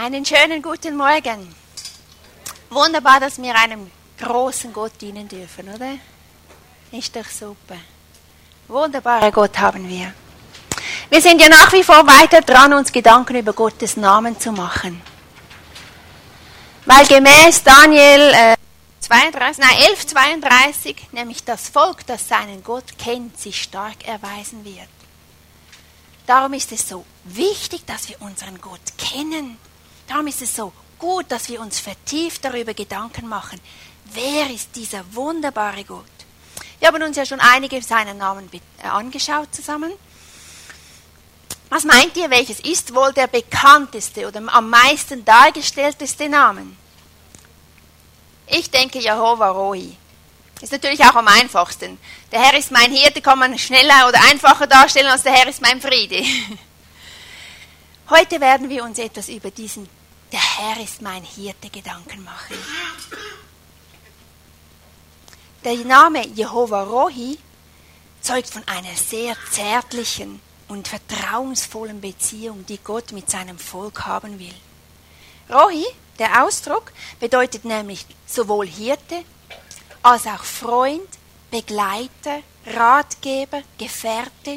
Einen schönen guten Morgen. Wunderbar, dass wir einem großen Gott dienen dürfen, oder? Ist doch super. Wunderbarer Gott haben wir. Wir sind ja nach wie vor weiter dran, uns Gedanken über Gottes Namen zu machen. Weil gemäß Daniel 11,32, nämlich das Volk, das seinen Gott kennt, sich stark erweisen wird. Darum ist es so wichtig, dass wir unseren Gott kennen. Darum ist es so gut, dass wir uns vertieft darüber Gedanken machen. Wer ist dieser wunderbare Gott? Wir haben uns ja schon einige seiner Namen angeschaut zusammen. Was meint ihr, welches ist wohl der bekannteste oder am meisten dargestellteste Name? Ich denke Jehova Rohi. Ist natürlich auch am einfachsten. Der Herr ist mein Hirte, kann man schneller oder einfacher darstellen als der Herr ist mein Friede. Heute werden wir uns etwas über diesen der Herr ist mein Hirte Gedanken machen. Der Name Jehova Rohi zeugt von einer sehr zärtlichen und vertrauensvollen Beziehung, die Gott mit seinem Volk haben will. Rohi, der Ausdruck, bedeutet nämlich sowohl Hirte als auch Freund, Begleiter, Ratgeber, Gefährte.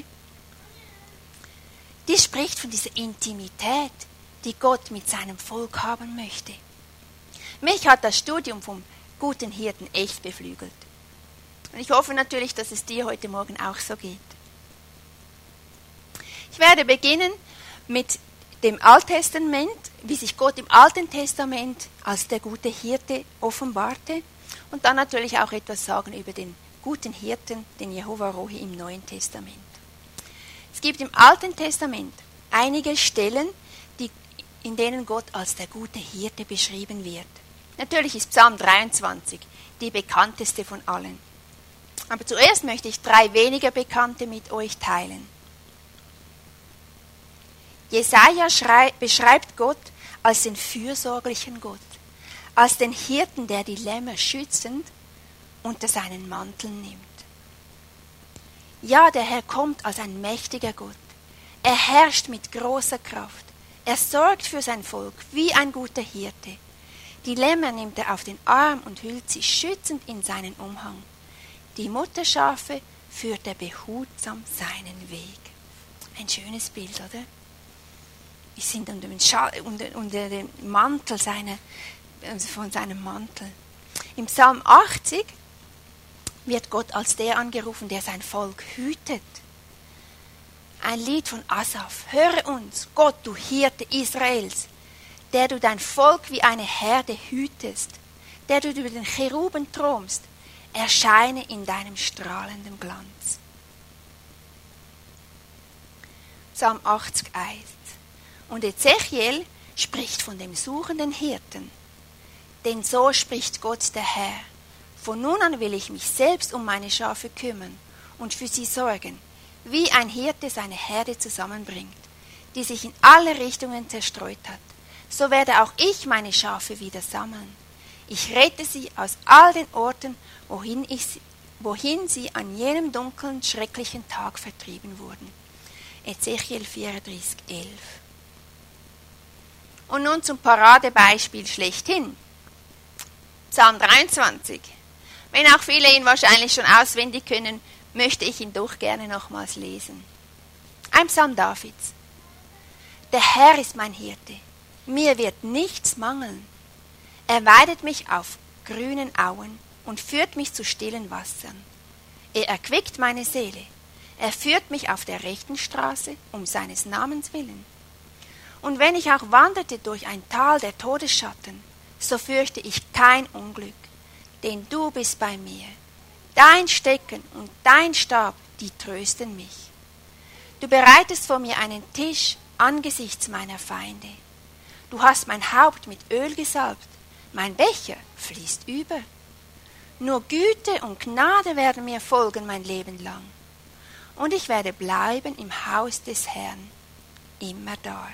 Dies spricht von dieser Intimität, die Gott mit seinem Volk haben möchte. Mich hat das Studium vom guten Hirten echt beflügelt. Und ich hoffe natürlich, dass es dir heute Morgen auch so geht. Ich werde beginnen mit dem Alttestament, wie sich Gott im Alten Testament als der gute Hirte offenbarte und dann natürlich auch etwas sagen über den guten Hirten, den Jehova Rohi im Neuen Testament. Es gibt im Alten Testament einige Stellen, in denen Gott als der gute Hirte beschrieben wird. Natürlich ist Psalm 23 die bekannteste von allen. Aber zuerst möchte ich 3 weniger bekannte mit euch teilen. Jesaja beschreibt Gott als den fürsorglichen Gott, als den Hirten, der die Lämmer schützend unter seinen Mantel nimmt. Ja, der Herr kommt als ein mächtiger Gott. Er herrscht mit großer Kraft. Er sorgt für sein Volk wie ein guter Hirte. Die Lämmer nimmt er auf den Arm und hüllt sie schützend in seinen Umhang. Die Mutterschafe führt er behutsam seinen Weg. Ein schönes Bild, oder? Wir sind unter dem Mantel von seinem Mantel. Im Psalm 80 wird Gott als der angerufen, der sein Volk hütet. Ein Lied von Asaf. Höre uns, Gott, du Hirte Israels, der du dein Volk wie eine Herde hütest, der du über den Cheruben thronst, erscheine in deinem strahlenden Glanz. Psalm 80, 1. Und Ezechiel spricht von dem suchenden Hirten. Denn so spricht Gott der Herr. Von nun an will ich mich selbst um meine Schafe kümmern und für sie sorgen, wie ein Hirte seine Herde zusammenbringt, die sich in alle Richtungen zerstreut hat. So werde auch ich meine Schafe wieder sammeln. Ich rette sie aus all den Orten, wohin sie an jenem dunklen, schrecklichen Tag vertrieben wurden. Ezechiel 34, 11. Und nun zum Paradebeispiel schlechthin. Psalm 23. Wenn auch viele ihn wahrscheinlich schon auswendig können, möchte ich ihn doch gerne nochmals lesen. Ein Psalm Davids. Der Herr ist mein Hirte, mir wird nichts mangeln. Er weidet mich auf grünen Auen und führt mich zu stillen Wassern. Er erquickt meine Seele, er führt mich auf der rechten Straße um seines Namens willen. Und wenn ich auch wanderte durch ein Tal der Todesschatten, so fürchte ich kein Unglück, denn du bist bei mir. Dein Stecken und dein Stab, die trösten mich. Du bereitest vor mir einen Tisch angesichts meiner Feinde. Du hast mein Haupt mit Öl gesalbt, mein Becher fließt über. Nur Güte und Gnade werden mir folgen mein Leben lang. Und ich werde bleiben im Haus des Herrn, immer da.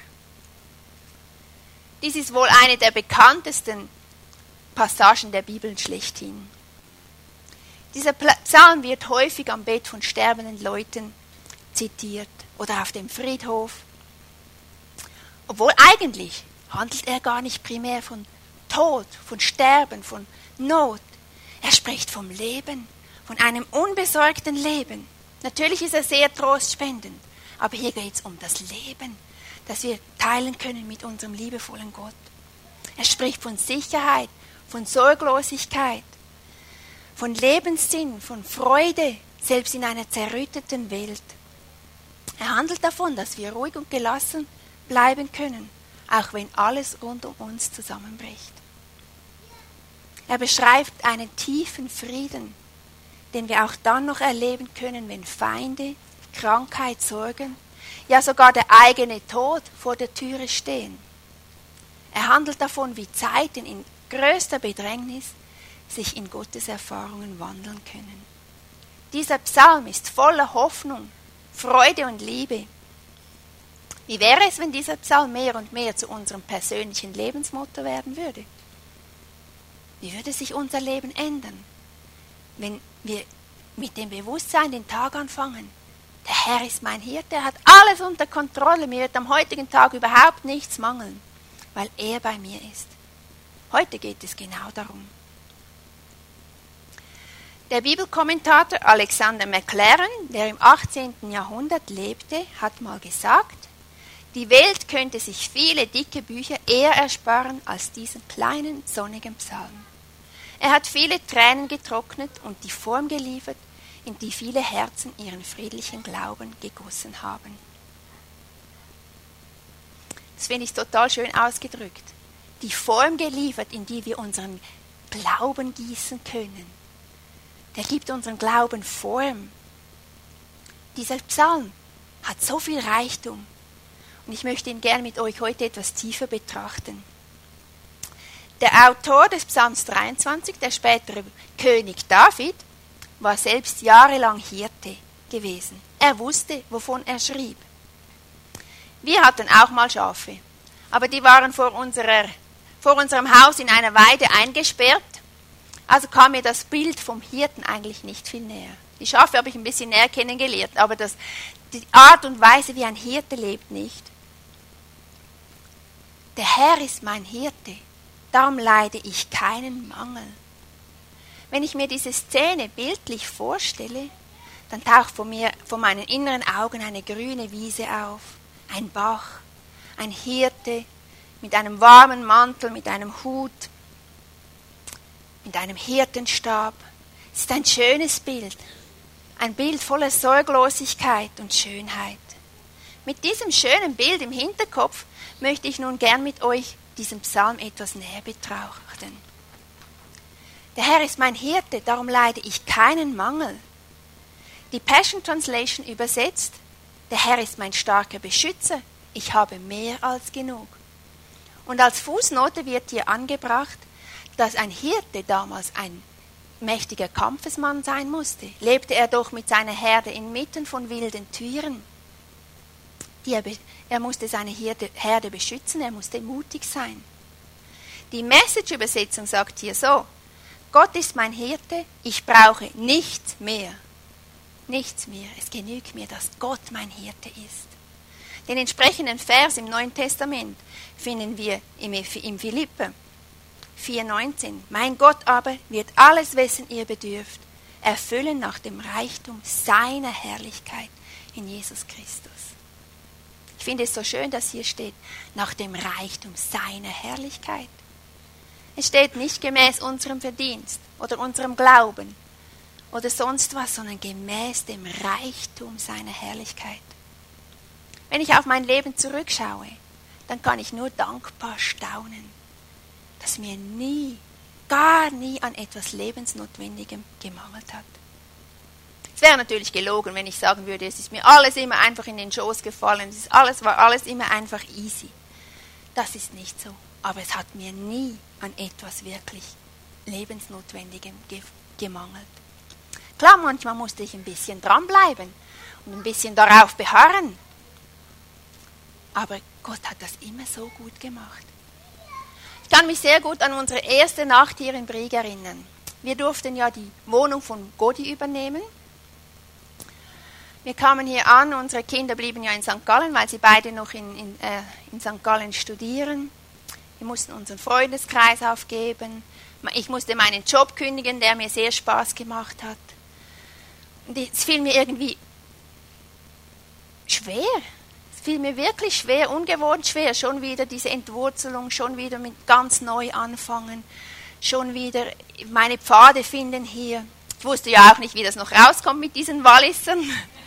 Dies ist wohl eine der bekanntesten Passagen der Bibel schlechthin. Dieser Psalm wird häufig am Bett von sterbenden Leuten zitiert oder auf dem Friedhof. Obwohl eigentlich handelt er gar nicht primär von Tod, von Sterben, von Not. Er spricht vom Leben, von einem unbesorgten Leben. Natürlich ist er sehr trostspendend, aber hier geht es um das Leben, das wir teilen können mit unserem liebevollen Gott. Er spricht von Sicherheit, von Sorglosigkeit, von Lebenssinn, von Freude, selbst in einer zerrütteten Welt. Er handelt davon, dass wir ruhig und gelassen bleiben können, auch wenn alles rund um uns zusammenbricht. Er beschreibt einen tiefen Frieden, den wir auch dann noch erleben können, wenn Feinde, Krankheit, Sorgen, ja sogar der eigene Tod vor der Türe stehen. Er handelt davon, wie Zeiten in größter Bedrängnis sich in Gottes Erfahrungen wandeln können. Dieser Psalm ist voller Hoffnung, Freude und Liebe. Wie wäre es, wenn dieser Psalm mehr und mehr zu unserem persönlichen Lebensmotto werden würde? Wie würde sich unser Leben ändern, wenn wir mit dem Bewusstsein den Tag anfangen? Der Herr ist mein Hirte, er hat alles unter Kontrolle, mir wird am heutigen Tag überhaupt nichts mangeln, weil er bei mir ist. Heute geht es genau darum. Der Bibelkommentator Alexander Maclaren, der im 18. Jahrhundert lebte, hat mal gesagt, die Welt könnte sich viele dicke Bücher eher ersparen als diesen kleinen, sonnigen Psalm. Er hat viele Tränen getrocknet und die Form geliefert, in die viele Herzen ihren friedlichen Glauben gegossen haben. Das finde ich total schön ausgedrückt. Die Form geliefert, in die wir unseren Glauben gießen können. Der gibt unseren Glauben Form. Dieser Psalm hat so viel Reichtum. Und ich möchte ihn gerne mit euch heute etwas tiefer betrachten. Der Autor des Psalms 23, der spätere König David, war selbst jahrelang Hirte gewesen. Er wusste, wovon er schrieb. Wir hatten auch mal Schafe, aber die waren vor unserem Haus in einer Weide eingesperrt. Also kam mir das Bild vom Hirten eigentlich nicht viel näher. Die Schafe habe ich ein bisschen näher kennengelernt, aber die Art und Weise, wie ein Hirte lebt, nicht. Der Herr ist mein Hirte, darum leide ich keinen Mangel. Wenn ich mir diese Szene bildlich vorstelle, dann taucht vor meinen inneren Augen eine grüne Wiese auf, ein Bach, ein Hirte mit einem warmen Mantel, mit einem Hut, mit einem Hirtenstab. Es ist ein schönes Bild, ein Bild voller Sorglosigkeit und Schönheit. Mit diesem schönen Bild im Hinterkopf möchte ich nun gern mit euch diesen Psalm etwas näher betrachten. Der Herr ist mein Hirte, darum leide ich keinen Mangel. Die Passion Translation übersetzt, der Herr ist mein starker Beschützer, ich habe mehr als genug. Und als Fußnote wird hier angebracht, dass ein Hirte damals ein mächtiger Kampfesmann sein musste. Lebte er doch mit seiner Herde inmitten von wilden Tieren. Er musste seine Herde beschützen, er musste mutig sein. Die Message-Übersetzung sagt hier so, Gott ist mein Hirte, ich brauche nichts mehr. Nichts mehr. Es genügt mir, dass Gott mein Hirte ist. Den entsprechenden Vers im Neuen Testament finden wir im Philipper 4,19. Mein Gott aber wird alles, wessen ihr bedürft, erfüllen nach dem Reichtum seiner Herrlichkeit in Jesus Christus. Ich finde es so schön, dass hier steht, nach dem Reichtum seiner Herrlichkeit. Es steht nicht gemäß unserem Verdienst oder unserem Glauben oder sonst was, sondern gemäß dem Reichtum seiner Herrlichkeit. Wenn ich auf mein Leben zurückschaue, dann kann ich nur dankbar staunen, dass mir gar nie an etwas Lebensnotwendigem gemangelt hat. Es wäre natürlich gelogen, wenn ich sagen würde, es ist mir alles immer einfach in den Schoß gefallen, war alles immer einfach easy. Das ist nicht so. Aber es hat mir nie an etwas wirklich Lebensnotwendigem gemangelt. Klar, manchmal musste ich ein bisschen dranbleiben und ein bisschen darauf beharren. Aber Gott hat das immer so gut gemacht. Ich kann mich sehr gut an unsere erste Nacht hier in Brieg erinnern. Wir durften ja die Wohnung von Godi übernehmen. Wir kamen hier an, unsere Kinder blieben ja in St. Gallen, weil sie beide noch in St. Gallen studieren. Wir mussten unseren Freundeskreis aufgeben. Ich musste meinen Job kündigen, der mir sehr Spaß gemacht hat. Und es fiel mir irgendwie schwer. Es fiel mir wirklich schwer, ungewohnt schwer. Schon wieder diese Entwurzelung, schon wieder mit ganz neu anfangen, schon wieder meine Pfade finden hier. Ich wusste ja auch nicht, wie das noch rauskommt mit diesen Wallisern.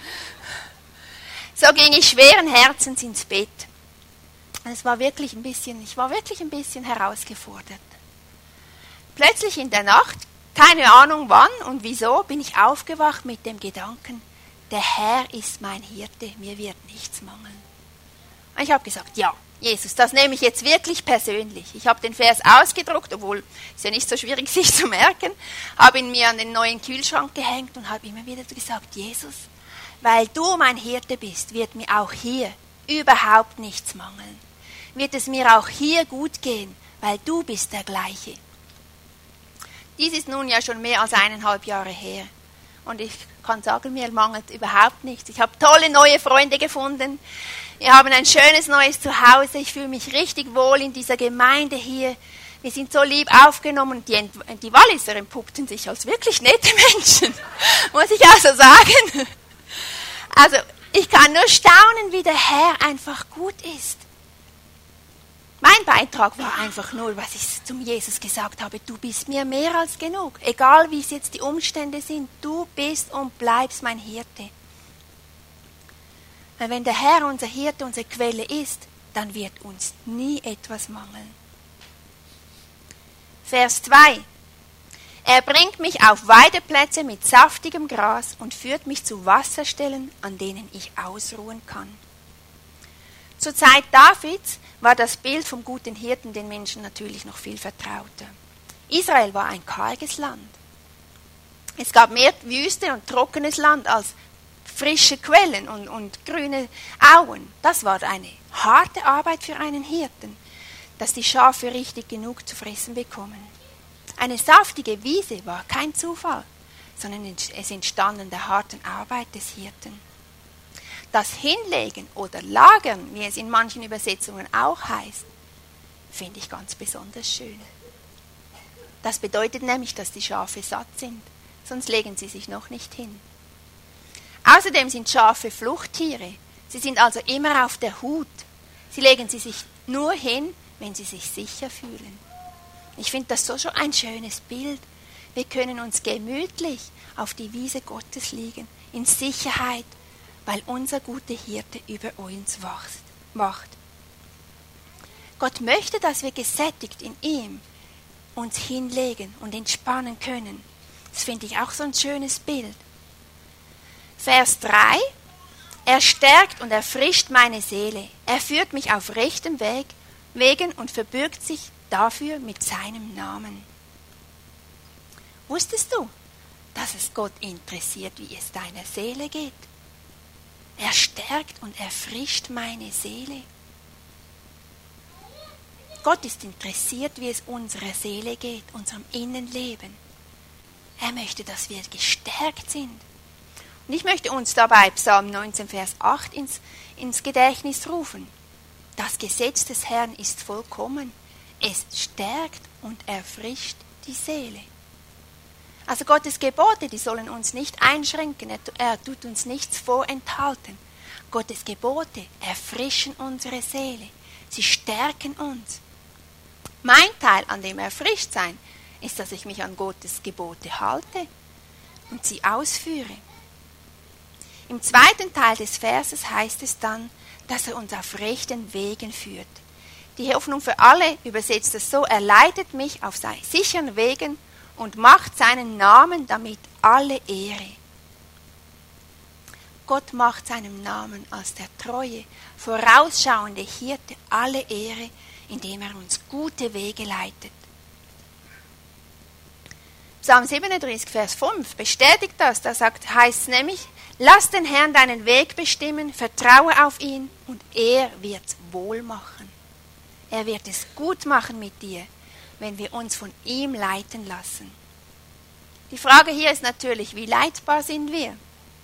So ging ich schweren Herzens ins Bett. Und ich war wirklich ein bisschen herausgefordert. Plötzlich in der Nacht, keine Ahnung wann und wieso, bin ich aufgewacht mit dem Gedanken, der Herr ist mein Hirte, mir wird nichts mangeln. Und ich habe gesagt, ja, Jesus, das nehme ich jetzt wirklich persönlich. Ich habe den Vers ausgedruckt, obwohl es ja nicht so schwierig sich zu merken, habe ihn mir an den neuen Kühlschrank gehängt und habe immer wieder gesagt, Jesus, weil du mein Hirte bist, wird mir auch hier überhaupt nichts mangeln. Wird es mir auch hier gut gehen, weil du bist der Gleiche. Dies ist nun ja schon mehr als 1,5 Jahre her. Und ich kann sagen, mir mangelt überhaupt nichts. Ich habe tolle neue Freunde gefunden. Wir haben ein schönes neues Zuhause. Ich fühle mich richtig wohl in dieser Gemeinde hier. Wir sind so lieb aufgenommen. Die Walliser entpuppten sich als wirklich nette Menschen, muss ich also sagen. Also ich kann nur staunen, wie der Herr einfach gut ist. Mein Beitrag war einfach nur, was ich zum Jesus gesagt habe, du bist mir mehr als genug. Egal wie es jetzt die Umstände sind, du bist und bleibst mein Hirte. Weil wenn der Herr unser Hirte, unsere Quelle ist, dann wird uns nie etwas mangeln. Vers 2. Er bringt mich auf Weideplätze mit saftigem Gras und führt mich zu Wasserstellen, an denen ich ausruhen kann. Zur Zeit Davids war das Bild vom guten Hirten den Menschen natürlich noch viel vertrauter. Israel war ein karges Land. Es gab mehr Wüste und trockenes Land als frische Quellen und grüne Auen. Das war eine harte Arbeit für einen Hirten, dass die Schafe richtig genug zu fressen bekommen. Eine saftige Wiese war kein Zufall, sondern es entstand in der harten Arbeit des Hirten. Das Hinlegen oder Lagern, wie es in manchen Übersetzungen auch heißt, finde ich ganz besonders schön. Das bedeutet nämlich, dass die Schafe satt sind, sonst legen sie sich noch nicht hin. Außerdem sind Schafe Fluchttiere. Sie sind also immer auf der Hut. Sie legen sie sich nur hin, wenn sie sich sicher fühlen. Ich finde das so schon ein schönes Bild. Wir können uns gemütlich auf die Wiese Gottes liegen, in Sicherheit, weil unser guter Hirte über uns wacht. Gott möchte, dass wir gesättigt in ihm uns hinlegen und entspannen können. Das finde ich auch so ein schönes Bild. Vers 3. Er stärkt und erfrischt meine Seele. Er führt mich auf rechtem Wegen und verbürgt sich dafür mit seinem Namen. Wusstest du, dass es Gott interessiert, wie es deiner Seele geht? Er stärkt und erfrischt meine Seele. Gott ist interessiert, wie es unserer Seele geht, unserem Innenleben. Er möchte, dass wir gestärkt sind. Und ich möchte uns dabei Psalm 19, Vers 8 ins Gedächtnis rufen. Das Gesetz des Herrn ist vollkommen. Es stärkt und erfrischt die Seele. Also Gottes Gebote, die sollen uns nicht einschränken, er tut uns nichts vorenthalten. Gottes Gebote erfrischen unsere Seele, sie stärken uns. Mein Teil an dem Erfrischtsein ist, dass ich mich an Gottes Gebote halte und sie ausführe. Im zweiten Teil des Verses heißt es dann, dass er uns auf rechten Wegen führt. Die Hoffnung für alle übersetzt es so, er leitet mich auf sicheren Wegen und macht seinen Namen damit alle Ehre. Gott macht seinem Namen als der treue, vorausschauende Hirte alle Ehre, indem er uns gute Wege leitet. Psalm 37, Vers 5 bestätigt das. Da heißt es nämlich, lass den Herrn deinen Weg bestimmen, vertraue auf ihn und er wird's wohl machen. Er wird es gut machen mit dir, wenn wir uns von ihm leiten lassen. Die Frage hier ist natürlich, wie leitbar sind wir?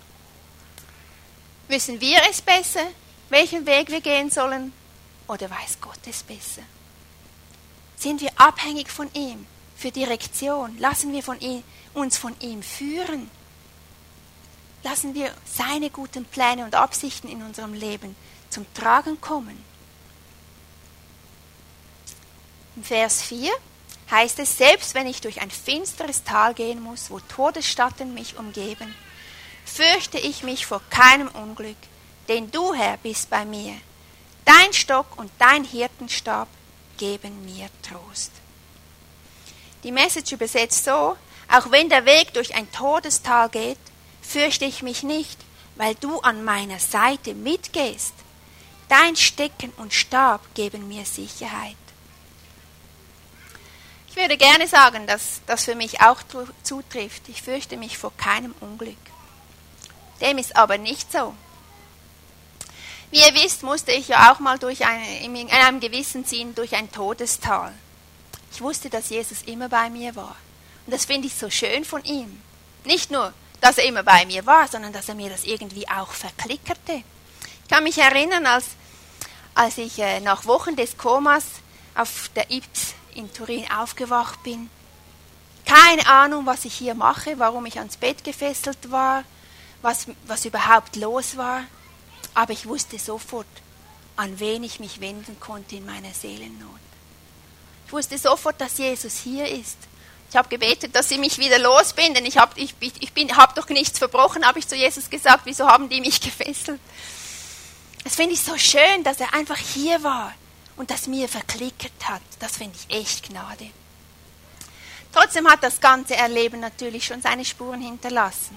Wissen wir es besser, welchen Weg wir gehen sollen, oder weiß Gott es besser? Sind wir abhängig von ihm für Direktion? Lassen wir uns von ihm führen? Lassen wir seine guten Pläne und Absichten in unserem Leben zum Tragen kommen? Im Vers 4 heißt es, selbst wenn ich durch ein finsteres Tal gehen muss, wo Todesschatten mich umgeben, fürchte ich mich vor keinem Unglück, denn du, Herr, bist bei mir. Dein Stock und dein Hirtenstab geben mir Trost. Die Message übersetzt so, auch wenn der Weg durch ein Todestal geht, fürchte ich mich nicht, weil du an meiner Seite mitgehst. Dein Stecken und Stab geben mir Sicherheit. Ich würde gerne sagen, dass das für mich auch zutrifft. Ich fürchte mich vor keinem Unglück. Dem ist aber nicht so. Wie ihr wisst, musste ich ja auch mal in einem gewissen Sinn durch ein Todestal. Ich wusste, dass Jesus immer bei mir war. Und das finde ich so schön von ihm. Nicht nur, dass er immer bei mir war, sondern dass er mir das irgendwie auch verklickerte. Ich kann mich erinnern, als ich nach Wochen des Komas auf der Ybbs in Turin aufgewacht bin. Keine Ahnung, was ich hier mache, warum ich ans Bett gefesselt war, was überhaupt los war. Aber ich wusste sofort, an wen ich mich wenden konnte in meiner Seelennot. Ich wusste sofort, dass Jesus hier ist. Ich habe gebetet, dass ich mich wieder losbinden, denn ich hab doch nichts verbrochen, habe ich zu Jesus gesagt. Wieso haben die mich gefesselt? Das finde ich so schön, dass er einfach hier war und das mir verklickert hat. Das finde ich echt Gnade. Trotzdem hat das ganze Erleben natürlich schon seine Spuren hinterlassen.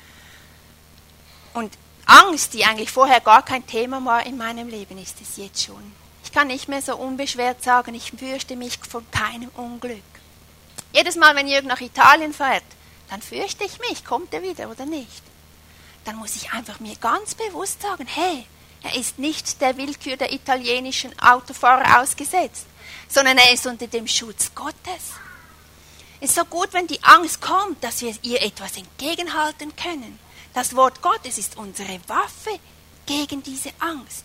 Und Angst, die eigentlich vorher gar kein Thema war in meinem Leben, ist es jetzt schon. Ich kann nicht mehr so unbeschwert sagen, ich fürchte mich vor keinem Unglück. Jedes Mal, wenn Jürgen nach Italien fährt, dann fürchte ich mich, kommt er wieder oder nicht. Dann muss ich einfach mir ganz bewusst sagen, hey, er ist nicht der Willkür der italienischen Autofahrer ausgesetzt, sondern er ist unter dem Schutz Gottes. Es ist so gut, wenn die Angst kommt, dass wir ihr etwas entgegenhalten können. Das Wort Gottes ist unsere Waffe gegen diese Angst.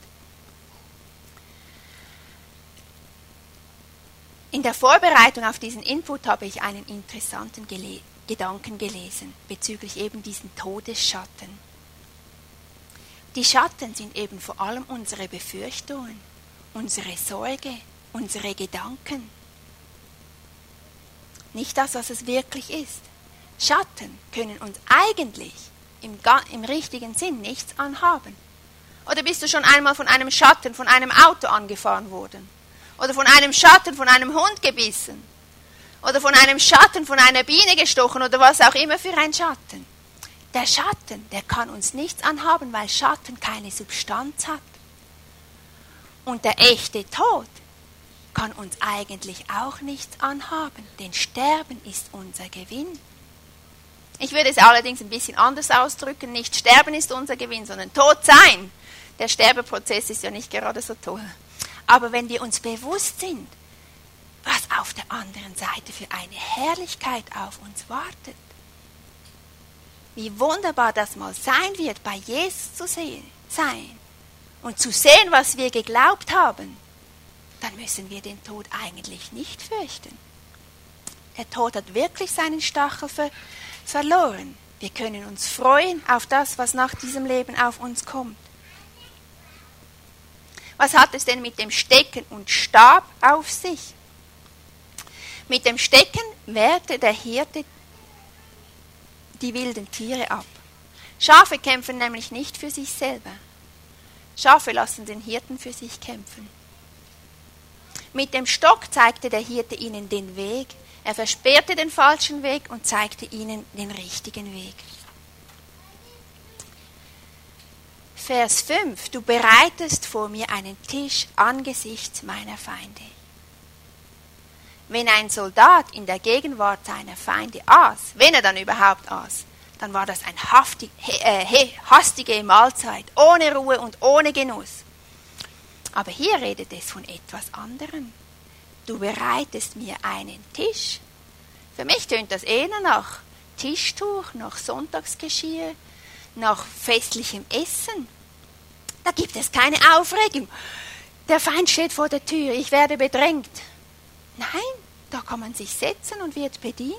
In der Vorbereitung auf diesen Input habe ich einen interessanten Gedanken gelesen bezüglich eben diesen Todesschatten. Die Schatten sind eben vor allem unsere Befürchtungen, unsere Sorge, unsere Gedanken. Nicht das, was es wirklich ist. Schatten können uns eigentlich im richtigen Sinn nichts anhaben. Oder bist du schon einmal von einem Schatten von einem Auto angefahren worden? Oder von einem Schatten von einem Hund gebissen? Oder von einem Schatten von einer Biene gestochen oder was auch immer für ein Schatten? Der Schatten, der kann uns nichts anhaben, weil Schatten keine Substanz hat. Und der echte Tod kann uns eigentlich auch nichts anhaben, denn Sterben ist unser Gewinn. Ich würde es allerdings ein bisschen anders ausdrücken, nicht Sterben ist unser Gewinn, sondern Tod sein. Der Sterbeprozess ist ja nicht gerade so toll. Aber wenn wir uns bewusst sind, was auf der anderen Seite für eine Herrlichkeit auf uns wartet, wie wunderbar das mal sein wird, bei Jesus zu sein und zu sehen, was wir geglaubt haben, dann müssen wir den Tod eigentlich nicht fürchten. Der Tod hat wirklich seinen Stachel verloren. Wir können uns freuen auf das, was nach diesem Leben auf uns kommt. Was hat es denn mit dem Stecken und Stab auf sich? Mit dem Stecken wehrte der Hirte die wilden Tiere ab. Schafe kämpfen nämlich nicht für sich selber. Schafe lassen den Hirten für sich kämpfen. Mit dem Stock zeigte der Hirte ihnen den Weg. Er versperrte den falschen Weg und zeigte ihnen den richtigen Weg. Vers 5. Du bereitest vor mir einen Tisch angesichts meiner Feinde. Wenn ein Soldat in der Gegenwart seiner Feinde aß, wenn er dann überhaupt aß, dann war das eine hastige Mahlzeit, ohne Ruhe und ohne Genuss. Aber hier redet es von etwas anderem. Du bereitest mir einen Tisch. Für mich tönt das eher nach Tischtuch, nach Sonntagsgeschirr, nach festlichem Essen. Da gibt es keine Aufregung. Der Feind steht vor der Tür, ich werde bedrängt. Nein, da kann man sich setzen und wird bedient.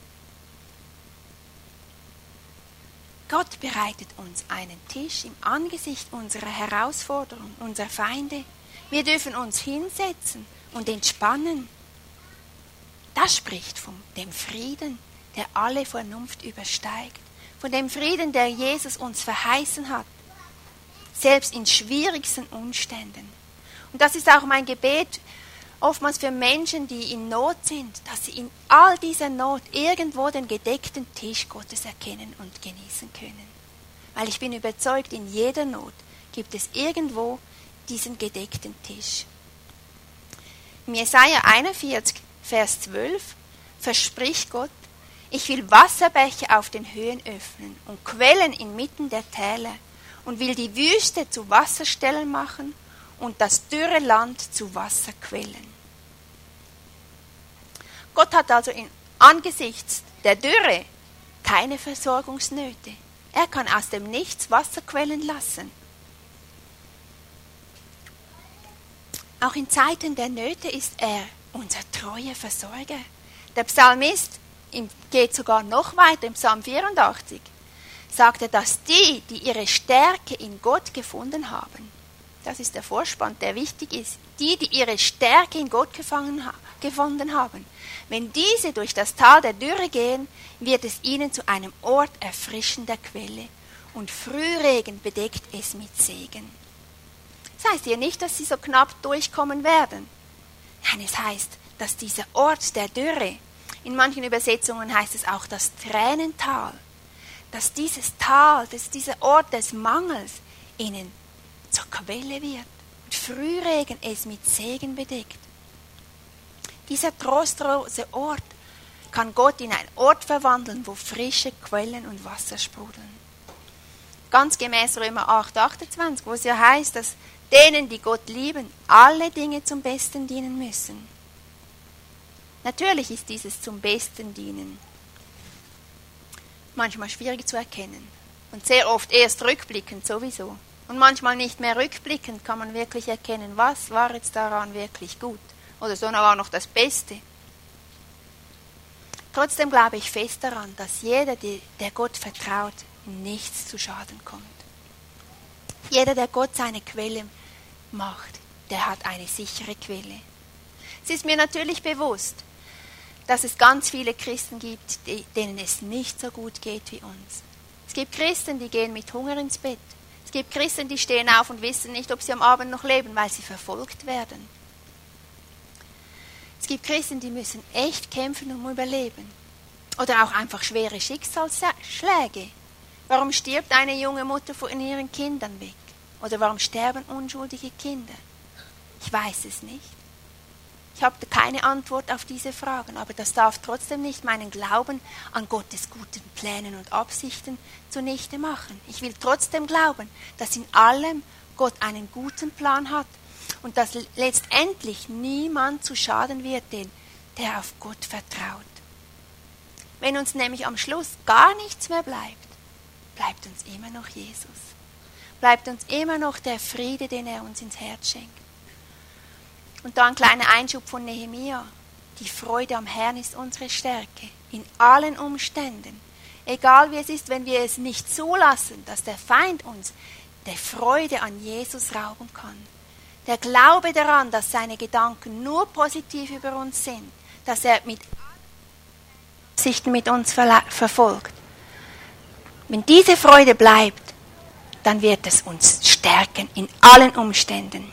Gott bereitet uns einen Tisch im Angesicht unserer Herausforderung, unserer Feinde. Wir dürfen uns hinsetzen und entspannen. Das spricht von dem Frieden, der alle Vernunft übersteigt. Von dem Frieden, der Jesus uns verheißen hat. Selbst in schwierigsten Umständen. Und das ist auch mein Gebet, oftmals für Menschen, die in Not sind, dass sie in all dieser Not irgendwo den gedeckten Tisch Gottes erkennen und genießen können. Weil ich bin überzeugt, in jeder Not gibt es irgendwo diesen gedeckten Tisch. Im Jesaja 41, Vers 12 verspricht Gott, ich will Wasserbäche auf den Höhen öffnen und Quellen inmitten der Täler und will die Wüste zu Wasserstellen machen und das dürre Land zu Wasserquellen. Gott hat also angesichts der Dürre keine Versorgungsnöte. Er kann aus dem Nichts Wasserquellen lassen. Auch in Zeiten der Nöte ist er unser treuer Versorger. Der Psalmist geht sogar noch weiter, im Psalm 84, sagt er, dass die ihre Stärke in Gott gefunden haben, das ist der Vorspann, der wichtig ist, die ihre Stärke in Gott gefunden haben, wenn diese durch das Tal der Dürre gehen, wird es ihnen zu einem Ort erfrischender Quelle und Frühregen bedeckt es mit Segen. Das heißt ja nicht, dass sie so knapp durchkommen werden. Nein, es heißt, dass dieser Ort der Dürre, in manchen Übersetzungen heißt es auch das Tränental, dass dieses Tal, dass dieser Ort des Mangels ihnen zur Quelle wird und Frühregen es mit Segen bedeckt. Dieser trostlose Ort kann Gott in einen Ort verwandeln, wo frische Quellen und Wasser sprudeln. Ganz gemäß Römer 8, 28, wo es ja heißt, dass denen, die Gott lieben, alle Dinge zum Besten dienen müssen. Natürlich ist dieses zum Besten dienen manchmal schwierig zu erkennen und sehr oft erst rückblickend sowieso. Und manchmal nicht mehr rückblickend kann man wirklich erkennen, was war jetzt daran wirklich gut oder sogar noch das Beste. Trotzdem glaube ich fest daran, dass jeder, der Gott vertraut, nichts zu Schaden kommt. Jeder, der Gott seine Quelle macht, der hat eine sichere Quelle. Es ist mir natürlich bewusst, dass es ganz viele Christen gibt, denen es nicht so gut geht wie uns. Es gibt Christen, die gehen mit Hunger ins Bett. Es gibt Christen, die stehen auf und wissen nicht, ob sie am Abend noch leben, weil sie verfolgt werden. Es gibt Christen, die müssen echt kämpfen, um überleben. Oder auch einfach schwere Schicksalsschläge. Warum stirbt eine junge Mutter von ihren Kindern weg? Oder warum sterben unschuldige Kinder? Ich weiß es nicht. Ich habe keine Antwort auf diese Fragen, aber das darf trotzdem nicht meinen Glauben an Gottes guten Plänen und Absichten zunichte machen. Ich will trotzdem glauben, dass in allem Gott einen guten Plan hat und dass letztendlich niemand zu Schaden wird, der auf Gott vertraut. Wenn uns nämlich am Schluss gar nichts mehr bleibt, bleibt uns immer noch Jesus. Bleibt uns immer noch der Friede, den er uns ins Herz schenkt. Und da ein kleiner Einschub von Nehemia. Die Freude am Herrn ist unsere Stärke. In allen Umständen. Egal wie es ist, wenn wir es nicht zulassen, dass der Feind uns der Freude an Jesus rauben kann. Der Glaube daran, dass seine Gedanken nur positiv über uns sind. Dass er mit Absichten mit uns verfolgt. Wenn diese Freude bleibt, dann wird es uns stärken in allen Umständen.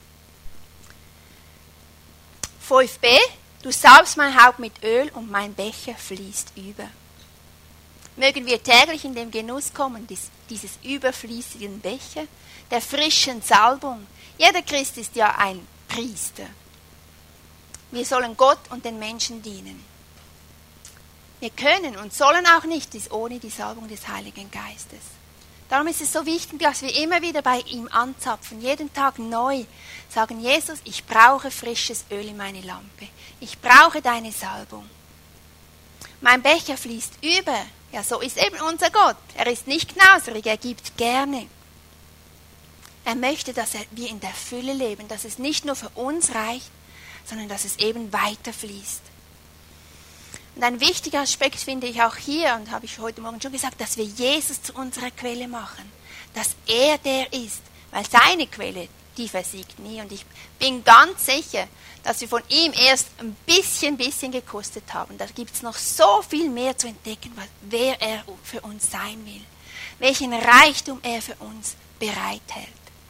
5b, du salbst mein Haupt mit Öl und mein Becher fließt über. Mögen wir täglich in den Genuss kommen, dieses überfließenden Becher, der frischen Salbung. Jeder Christ ist ja ein Priester. Wir sollen Gott und den Menschen dienen. Wir können und sollen auch nicht ohne die Salbung des Heiligen Geistes. Darum ist es so wichtig, dass wir immer wieder bei ihm anzapfen, jeden Tag neu sagen, Jesus, ich brauche frisches Öl in meine Lampe. Ich brauche deine Salbung. Mein Becher fließt über. Ja, so ist eben unser Gott. Er ist nicht knauserig, er gibt gerne. Er möchte, dass wir in der Fülle leben, dass es nicht nur für uns reicht, sondern dass es eben weiterfließt. Und ein wichtiger Aspekt finde ich auch hier, und habe ich heute Morgen schon gesagt, dass wir Jesus zu unserer Quelle machen. Dass er der ist, weil seine Quelle, die versiegt nie. Und ich bin ganz sicher, dass wir von ihm erst ein bisschen gekostet haben. Da gibt es noch so viel mehr zu entdecken, wer er für uns sein will. Welchen Reichtum er für uns bereithält.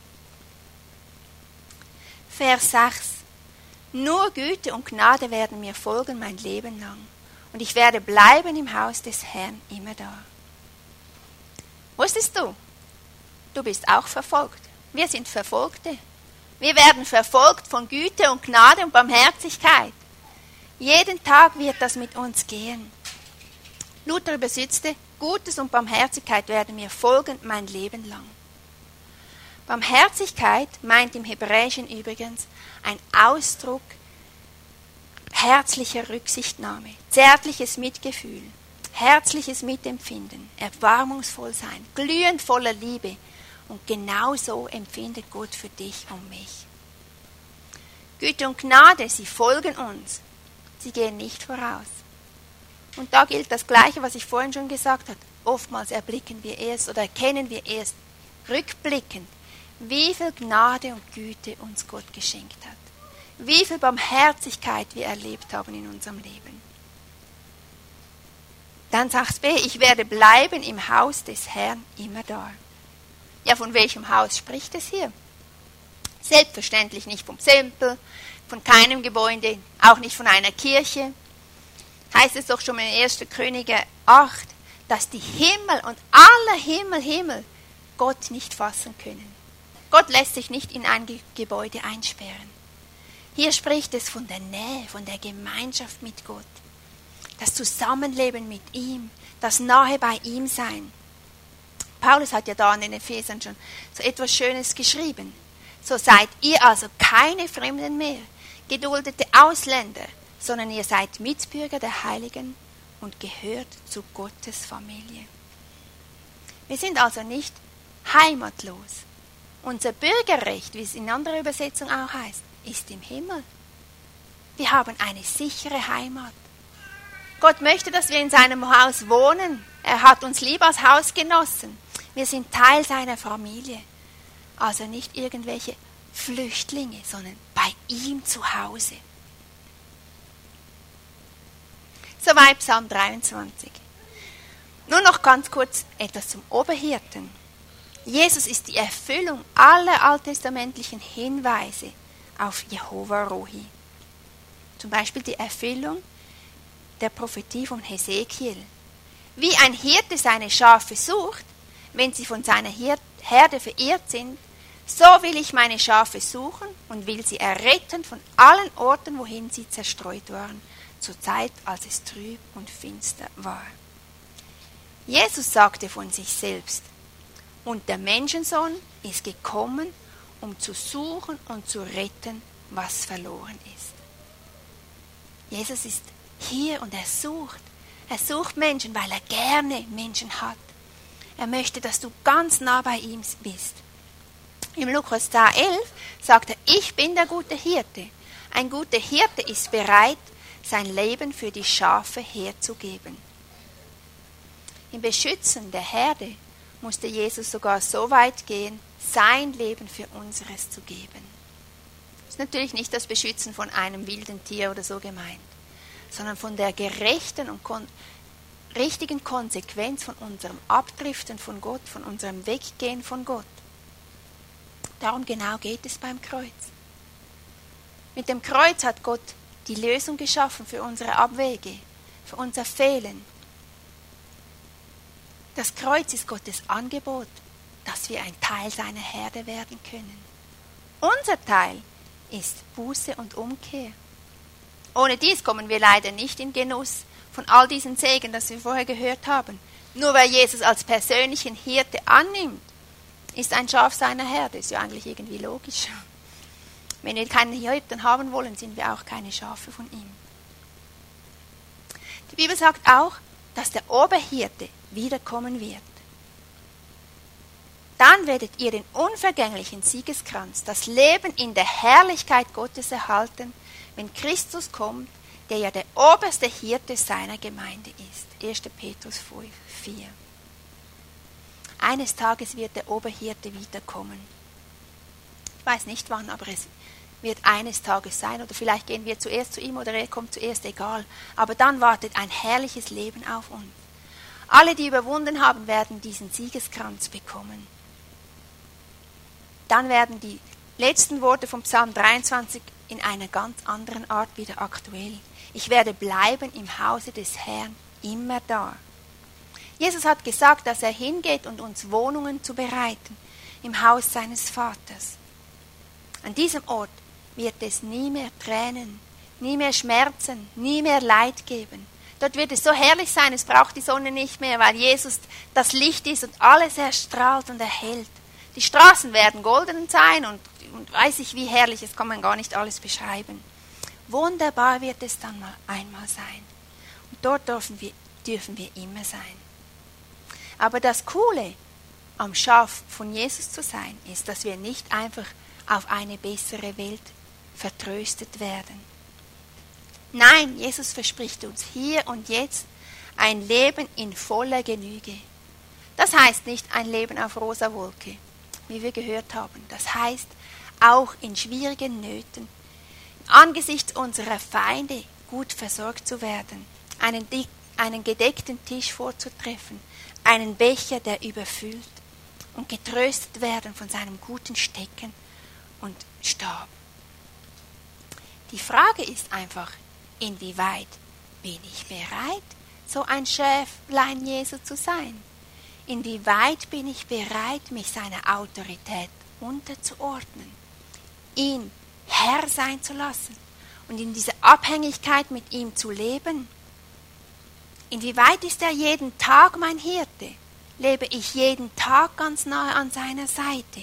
Vers 6. Nur Güte und Gnade werden mir folgen mein Leben lang. Und ich werde bleiben im Haus des Herrn immer da. Wusstest du? Du bist auch verfolgt. Wir sind Verfolgte. Wir werden verfolgt von Güte und Gnade und Barmherzigkeit. Jeden Tag wird das mit uns gehen. Luther übersetzte, Gutes und Barmherzigkeit werden mir folgen mein Leben lang. Barmherzigkeit meint im Hebräischen übrigens ein Ausdruck herzlicher Rücksichtnahme, zärtliches Mitgefühl, herzliches Mitempfinden, erbarmungsvoll sein, glühend voller Liebe. Und genau so empfindet Gott für dich und mich. Güte und Gnade, sie folgen uns. Sie gehen nicht voraus. Und da gilt das Gleiche, was ich vorhin schon gesagt habe. Oftmals erblicken wir erst oder erkennen wir erst rückblickend, wie viel Gnade und Güte uns Gott geschenkt hat. Wie viel Barmherzigkeit wir erlebt haben in unserem Leben. Dann sagt B, ich werde bleiben im Haus des Herrn immer da. Ja, von welchem Haus spricht es hier? Selbstverständlich nicht vom Tempel, von keinem Gebäude, auch nicht von einer Kirche. Heißt es doch schon in 1. Könige 8, dass die Himmel und aller Himmel Gott nicht fassen können. Gott lässt sich nicht in ein Gebäude einsperren. Hier spricht es von der Nähe, von der Gemeinschaft mit Gott. Das Zusammenleben mit ihm, das nahe bei ihm sein. Paulus hat ja da in den Ephesern schon so etwas Schönes geschrieben. So seid ihr also keine Fremden mehr, geduldete Ausländer, sondern ihr seid Mitbürger der Heiligen und gehört zu Gottes Familie. Wir sind also nicht heimatlos. Unser Bürgerrecht, wie es in anderer Übersetzung auch heißt, ist im Himmel. Wir haben eine sichere Heimat. Gott möchte, dass wir in seinem Haus wohnen. Er hat uns lieb als Hausgenossen. Wir sind Teil seiner Familie. Also nicht irgendwelche Flüchtlinge, sondern bei ihm zu Hause. Soweit Psalm 23. Nur noch ganz kurz etwas zum Oberhirten. Jesus ist die Erfüllung aller alttestamentlichen Hinweise auf Jehova Rohi. Zum Beispiel die Erfüllung der Prophetie von Hesekiel. Wie ein Hirte seine Schafe sucht, wenn sie von seiner Herde verirrt sind, so will ich meine Schafe suchen und will sie erretten von allen Orten, wohin sie zerstreut waren, zur Zeit, als es trüb und finster war. Jesus sagte von sich selbst, und der Menschensohn ist gekommen, um zu suchen und zu retten, was verloren ist. Jesus ist hier und er sucht. Er sucht Menschen, weil er gerne Menschen hat. Er möchte, dass du ganz nah bei ihm bist. Im Lukas 11 sagt er, ich bin der gute Hirte. Ein guter Hirte ist bereit, sein Leben für die Schafe herzugeben. Im Beschützen der Herde musste Jesus sogar so weit gehen, sein Leben für unseres zu geben. Das ist natürlich nicht das Beschützen von einem wilden Tier oder so gemeint, sondern von der gerechten und richtigen Konsequenz von unserem Abdriften von Gott, von unserem Weggehen von Gott. Darum genau geht es beim Kreuz. Mit dem Kreuz hat Gott die Lösung geschaffen für unsere Abwege, für unser Fehlen. Das Kreuz ist Gottes Angebot, dass wir ein Teil seiner Herde werden können. Unser Teil ist Buße und Umkehr. Ohne dies kommen wir leider nicht in Genuss von all diesen Segen, das wir vorher gehört haben. Nur weil Jesus als persönlichen Hirte annimmt, ist ein Schaf seiner Herde. Ist ja eigentlich irgendwie logisch. Wenn wir keinen Hirten haben wollen, sind wir auch keine Schafe von ihm. Die Bibel sagt auch, dass der Oberhirte wiederkommen wird. Dann werdet ihr den unvergänglichen Siegeskranz, das Leben in der Herrlichkeit Gottes erhalten, wenn Christus kommt, der ja der oberste Hirte seiner Gemeinde ist. 1. Petrus 4. Eines Tages wird der Oberhirte wiederkommen. Ich weiß nicht wann, aber es wird eines Tages sein. Oder vielleicht gehen wir zuerst zu ihm oder er kommt zuerst, egal. Aber dann wartet ein herrliches Leben auf uns. Alle, die überwunden haben, werden diesen Siegeskranz bekommen. Dann werden die letzten Worte vom Psalm 23 in einer ganz anderen Art wieder aktuell. Ich werde bleiben im Hause des Herrn immer da. Jesus hat gesagt, dass er hingeht, um uns Wohnungen zu bereiten im Haus seines Vaters. An diesem Ort wird es nie mehr Tränen, nie mehr Schmerzen, nie mehr Leid geben. Dort wird es so herrlich sein, es braucht die Sonne nicht mehr, weil Jesus das Licht ist und alles erstrahlt und erhellt. Die Straßen werden golden sein und weiß ich wie herrlich, das kann man gar nicht alles beschreiben. Wunderbar wird es dann mal einmal sein. Und dort dürfen wir immer sein. Aber das Coole am Schaf von Jesus zu sein, ist, dass wir nicht einfach auf eine bessere Welt vertröstet werden. Nein, Jesus verspricht uns hier und jetzt ein Leben in voller Genüge. Das heißt nicht ein Leben auf rosa Wolke, wie wir gehört haben. Das heißt, auch in schwierigen Nöten, angesichts unserer Feinde gut versorgt zu werden, einen gedeckten Tisch vorzutreffen, einen Becher, der überfüllt und getröstet werden von seinem guten Stecken und Stab. Die Frage ist einfach, inwieweit bin ich bereit, so ein Schäflein Jesu zu sein? Inwieweit bin ich bereit, mich seiner Autorität unterzuordnen, ihn Herr sein zu lassen und in dieser Abhängigkeit mit ihm zu leben? Inwieweit ist er jeden Tag mein Hirte? Lebe ich jeden Tag ganz nahe an seiner Seite?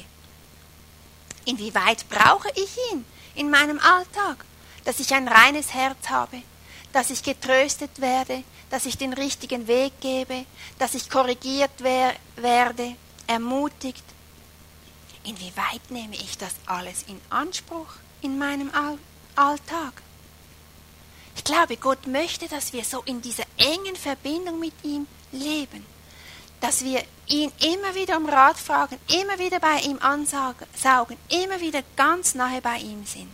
Inwieweit brauche ich ihn in meinem Alltag? Dass ich ein reines Herz habe, dass ich getröstet werde, dass ich den richtigen Weg gebe, dass ich korrigiert werde, ermutigt. Inwieweit nehme ich das alles in Anspruch in meinem Alltag? Ich glaube, Gott möchte, dass wir so in dieser engen Verbindung mit ihm leben, dass wir ihn immer wieder um Rat fragen, immer wieder bei ihm ansaugen, immer wieder ganz nahe bei ihm sind.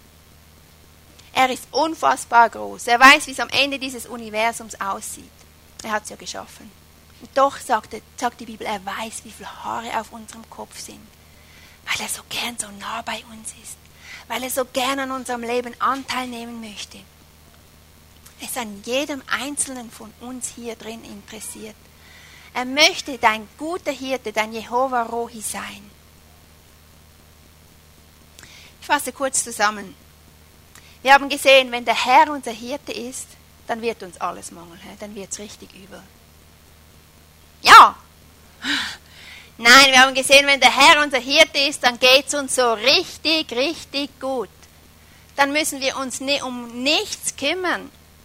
Er ist unfassbar groß. Er weiß, wie es am Ende dieses Universums aussieht. Er hat es ja geschaffen. Und doch sagt die Bibel, er weiß, wie viele Haare auf unserem Kopf sind. Weil er so gern so nah bei uns ist. Weil er so gern an unserem Leben Anteil nehmen möchte. Er ist an jedem Einzelnen von uns hier drin interessiert. Er möchte dein guter Hirte, dein Jehova Rohi sein. Ich fasse kurz zusammen. Wir haben gesehen, wenn der Herr unser Hirte ist, dann wird uns alles mangeln, dann wird es richtig übel. Ja! Nein, wir haben gesehen, wenn der Herr unser Hirte ist, dann geht es uns so richtig, richtig gut. Dann müssen wir uns um nichts kümmern.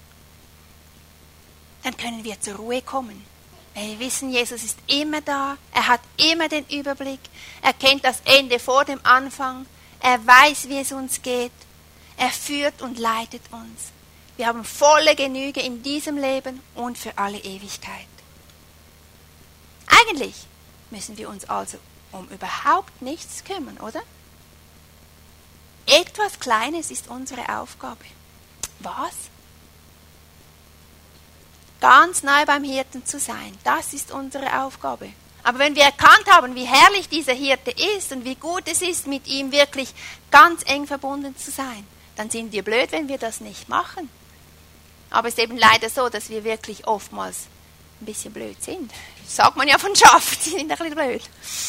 Dann können wir zur Ruhe kommen. Weil wir wissen, Jesus ist immer da, er hat immer den Überblick, er kennt das Ende vor dem Anfang, er weiß, wie es uns geht. Er führt und leitet uns. Wir haben volle Genüge in diesem Leben und für alle Ewigkeit. Eigentlich müssen wir uns also um überhaupt nichts kümmern, oder? Etwas Kleines ist unsere Aufgabe. Was? Ganz nahe beim Hirten zu sein, das ist unsere Aufgabe. Aber wenn wir erkannt haben, wie herrlich dieser Hirte ist und wie gut es ist, mit ihm wirklich ganz eng verbunden zu sein, dann sind wir blöd, wenn wir das nicht machen. Aber es ist eben leider so, dass wir wirklich oftmals ein bisschen blöd sind. Das sagt man ja von Schafen, die sind ein bisschen blöd.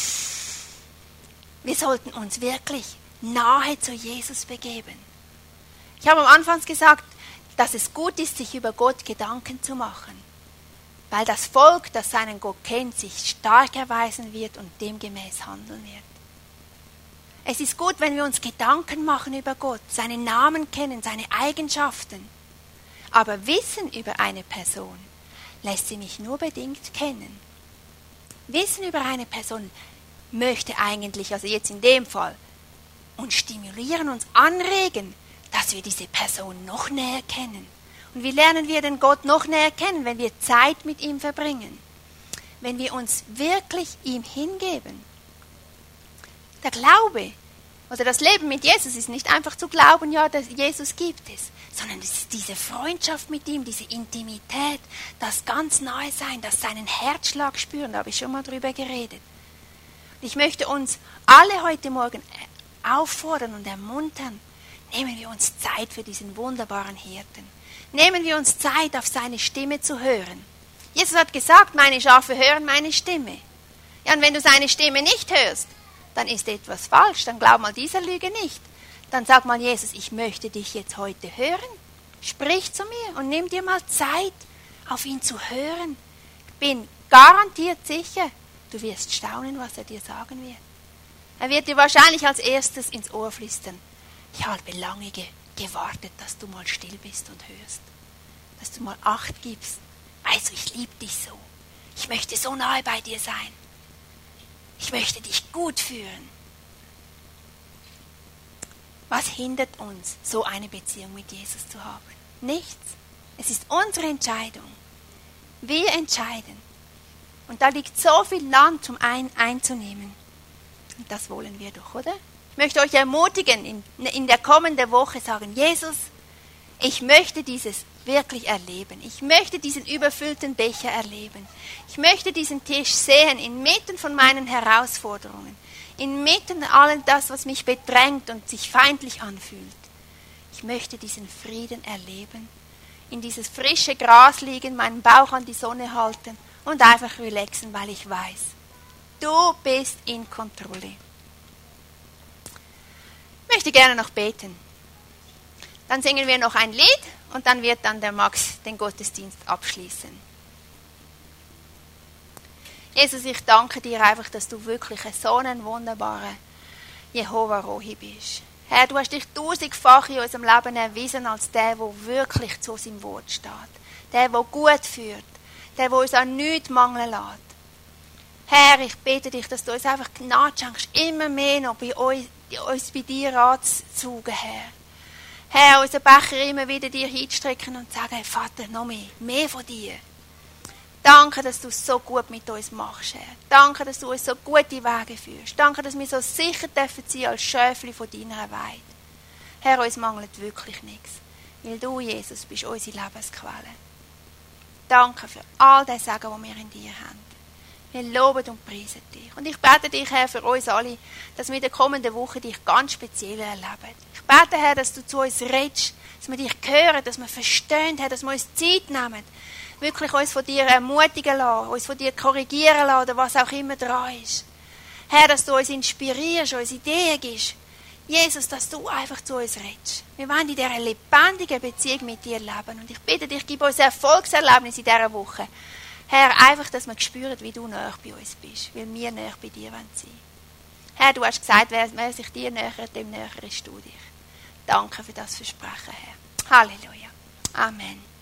Wir sollten uns wirklich nahe zu Jesus begeben. Ich habe am Anfang gesagt, dass es gut ist, sich über Gott Gedanken zu machen. Weil das Volk, das seinen Gott kennt, sich stark erweisen wird und demgemäß handeln wird. Es ist gut, wenn wir uns Gedanken machen über Gott, seinen Namen kennen, seine Eigenschaften. Aber Wissen über eine Person lässt sie mich nur bedingt kennen. Wissen über eine Person möchte eigentlich, also jetzt in dem Fall, uns stimulieren, uns anregen, dass wir diese Person noch näher kennen. Und wie lernen wir den Gott noch näher kennen? Wenn wir Zeit mit ihm verbringen. Wenn wir uns wirklich ihm hingeben. Der Glaube oder das Leben mit Jesus ist nicht einfach zu glauben, ja, dass Jesus gibt es, sondern es ist diese Freundschaft mit ihm, diese Intimität, das ganz nahe sein, das seinen Herzschlag spüren, da habe ich schon mal drüber geredet. Und ich möchte uns alle heute Morgen auffordern und ermuntern, nehmen wir uns Zeit für diesen wunderbaren Hirten. Nehmen wir uns Zeit, auf seine Stimme zu hören. Jesus hat gesagt, meine Schafe hören meine Stimme. Ja, und wenn du seine Stimme nicht hörst, dann ist etwas falsch, dann glaub mal dieser Lüge nicht. Dann sag mal, Jesus, ich möchte dich jetzt heute hören. Sprich zu mir und nimm dir mal Zeit, auf ihn zu hören. Ich bin garantiert sicher, du wirst staunen, was er dir sagen wird. Er wird dir wahrscheinlich als erstes ins Ohr flüstern. Ich habe lange gewartet, dass du mal still bist und hörst. Dass du mal Acht gibst. Weißt du, ich liebe dich so. Ich möchte so nahe bei dir sein. Ich möchte dich gut führen. Was hindert uns, so eine Beziehung mit Jesus zu haben? Nichts. Es ist unsere Entscheidung. Wir entscheiden. Und da liegt so viel Land zum einzunehmen. Und das wollen wir doch, oder? Ich möchte euch ermutigen, in der kommenden Woche sagen, Jesus, ich möchte dieses wirklich erleben. Ich möchte diesen überfüllten Becher erleben. Ich möchte diesen Tisch sehen, inmitten von meinen Herausforderungen, inmitten allem das, was mich bedrängt und sich feindlich anfühlt. Ich möchte diesen Frieden erleben, in dieses frische Gras liegen, meinen Bauch an die Sonne halten und einfach relaxen, weil ich weiß, du bist in Kontrolle. Ich möchte gerne noch beten. Dann singen wir noch ein Lied und dann wird dann der Max den Gottesdienst abschließen. Jesus, ich danke dir einfach, dass du wirklich so ein wunderbarer Jehova Rohi bist. Herr, du hast dich 1000-fach in unserem Leben erwiesen als der, der wirklich zu seinem Wort steht. Der gut führt. Der uns an nichts mangeln lässt. Herr, ich bete dich, dass du uns einfach Gnade schenkst, immer mehr noch uns bei dir anzuzugen, Herr. Herr, unseren Becher immer wieder dir hinstrecken und sagen, hey, Vater, noch mehr von dir. Danke, dass du es so gut mit uns machst, Herr. Danke, dass du uns so gute Wege führst. Danke, dass wir so sicher dürfen sein als Schäfli von deiner Weide. Herr, uns mangelt wirklich nichts, weil du, Jesus, bist unsere Lebensquelle. Danke für all das Segen, das wir in dir haben. Wir loben und preisen dich. Und ich bete dich, Herr, für uns alle, dass wir in der kommenden Woche dich ganz speziell erleben. Ich bete, Herr, dass du zu uns redest, dass wir dich hören, dass wir verstehen, Herr, dass wir uns Zeit nehmen, wirklich uns von dir ermutigen lassen, uns von dir korrigieren lassen oder was auch immer dran ist. Herr, dass du uns inspirierst, uns Ideen gibst. Jesus, dass du einfach zu uns redest. Wir wollen in dieser lebendigen Beziehung mit dir leben. Und ich bitte dich, gib uns Erfolgserlebnis in dieser Woche. Herr, einfach, dass wir spüren, wie du näher bei uns bist, weil wir näher bei dir sein wollen. Herr, du hast gesagt, wer sich dir nähert, dem näher ist du dich. Danke für das Versprechen, Herr. Halleluja. Amen.